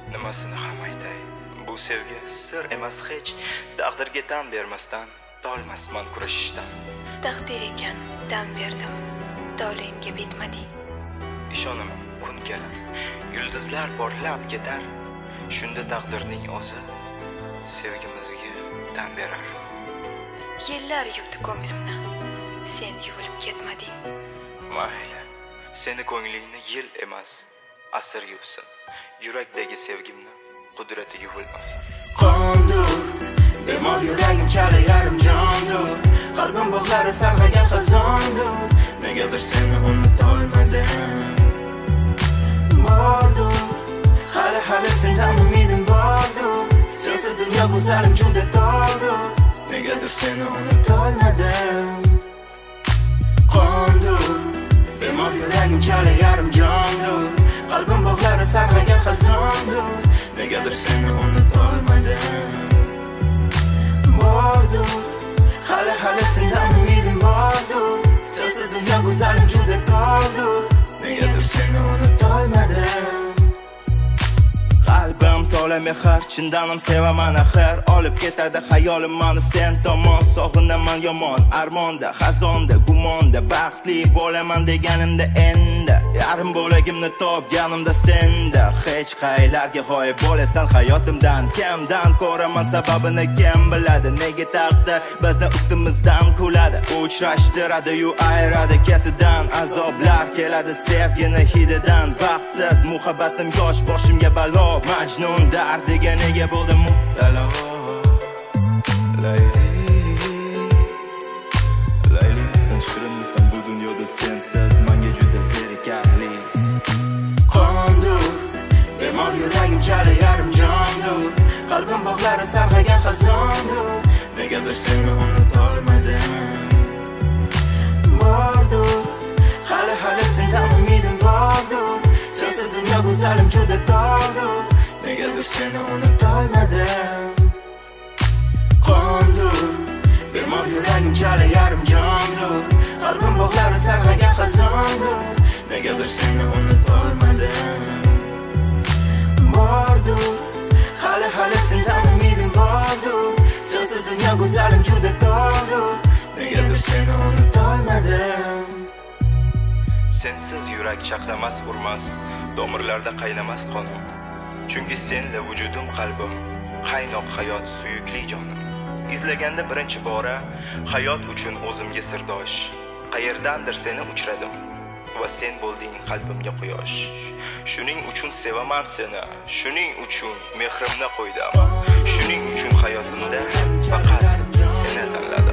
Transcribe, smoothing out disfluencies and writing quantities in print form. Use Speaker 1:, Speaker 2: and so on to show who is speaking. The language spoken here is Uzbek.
Speaker 1: Nimasini ham aytay? Bu sevgi sir emas hech, taqdirga tan bermasdan tolmasman kurashishdan.
Speaker 2: Taqdir ekan, tan berdim. Toleimga bitmading.
Speaker 1: Ishonaman, kun kelar, yulduzlar porlab ketar. Shunda taqdirning o'zi sevgimizga tan berar.
Speaker 2: Yillar yuvdi ko'nglimni. Sen yuvilib ketmading.
Speaker 1: Mayli, seni ko'nglingni yil emas, asr yuvsin. Yurakdagi sevgimni qudrati yuvilmasin.
Speaker 3: Qondur, bemor yuragim chala yarim jondur. Qalbim bog'lari sarg'agan xazondur. Negadir seni unutolmadim. Bordur, hali sendan umidim bordur. Sensiz dunyo go'zalim juda tordur. Negadir seni unutolmadim. Qondur, bemor yuragim chala yarim jondur. Qalbim bog'lari sarg'agan xazondur. Negadir seni unutolmadim. Bordur, hali sendan umidim bordur. Sensiz dunyo go'zalim juda tordur. Negadir seni unutolmadim.
Speaker 4: Qalbim to'la mehr, chindanim sevaman axir. Olib ketadi hayolim mani sen tomon. Sog'inaman yomon, armonda, xazonda, gumonda. Baxtli bo'laman deganimda endi yarim bo'lagimni topganimda senda. Hech qaylarga g'oyib bo'lasan hayotimdan. Kimdan ko'raman sababini kim biladi? Nega taqdir bizni ustimizdan kuladi? Uchrashtiradi-yu ayiradi ketidan. Azoblar keladi sevgini hididan. Baxtsiz muhabbatim yosh boshimga balo. Majnun dardiga nega bo'ldim mubtalo? Layli misan, shirin misan bu dunyoda sensiz menga juda zerikarli.
Speaker 3: Qondur, bemor yuragim chala yarim jondur. Qalbim bog'lari sarg'agan xazondur. Negadir seni unutolmadim. Bordur, hali sendan umidim bordur. Sensiz dunyo go'zalim juda tordur. Negadir seni unutolmadim. Qondur, bemor yuragim chala yarim jondur. Qalbim bog'lari sarg'agan xazondur. Negadir seni unutolmadim. Bordur, hali sendan umidim bordur. Sensiz dunyo go'zalim juda tordur. Negadir seni unutolmadim.
Speaker 1: Sensiz yurak chaqnamas, urmas, tomirlarda qaynamas qonim. Chunki senla vujudim, qalbim, qaynoq hayot, suyukli jonim. Izlaganda birinchi bora hayot uchun o'zimga sirdosh. Qayerdandir seni uchradim va sen bo'lding qalbimga quyosh. Shuning uchun sevaman seni, shuning uchun mehrimni qo'ydim. Shuning uchun hayotimda faqat seni tanladim.